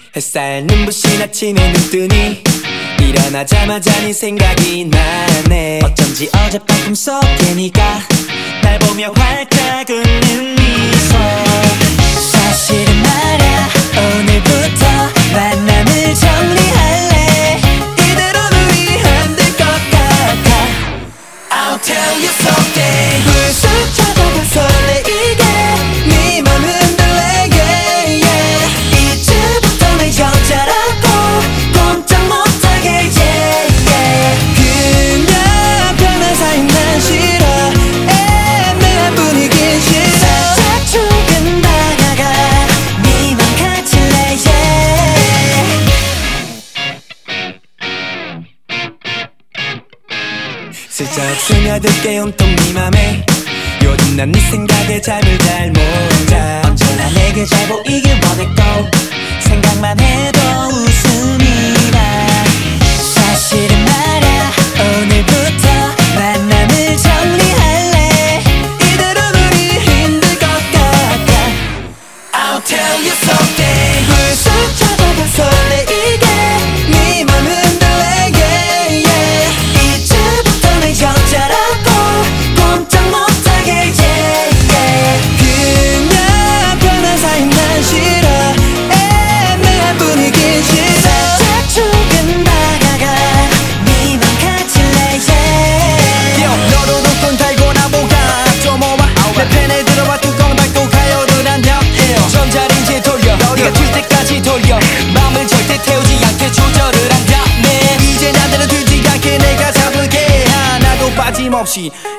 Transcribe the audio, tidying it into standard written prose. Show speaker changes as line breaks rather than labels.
햇살 눈부신 아침에 눈 뜨니 일어나자마자 네 생각이 나네. 어쩐지 어젯밤 꿈속에 네가 날 보며 활짝 웃는 미소. 사실은 말야 오늘부터 만남을 정리할래. 이대로는 우리 안 될 것 같아. I'll tell you something. 불쑥 쳐다봐 설레이게 네 맘 흔들래 yeah, yeah. 이제부터 내 여자라고 꼼짝 못하게 yeah, yeah. 그냥 편한 사이 난 싫어. 애매한 분위긴 싫어. 살짝 조금 다가가 네 맘 가질래 yeah. 슬쩍 스며들게 온통 네 맘에 요즘 난 네 생각에 잠을 잘 못 자. 언제나 내게 잘 보이길 원했고 생각만 해도 웃음이 나. 사실은 말야 오늘부터 만남을 정리할래. 이대로는 우리 힘들 것 같아. I'll tell you something. 불쑥 쳐다봐 설레이게 네 맘 흔들래 yeah, yeah. 이제부터 내 여자라고 꼼짝 못하게 yeah, yeah. 그냥 편한 사이 난 싫어. 애매한 분위긴 싫어. 살짝 조금 다가가 네 맘 가질래 yeah.
너도 눈금 달고나 뭐가 좀 오마 내 펜에 들어와 뚜껑 닫고 가요를 한다 전자레인지 돌려 네가 튈 때까지 돌려 마음을 절대 태우지 않게 조절을 한다네. 이제 나들은 들지 않게 내가 잡을게 하나도 빠짐없이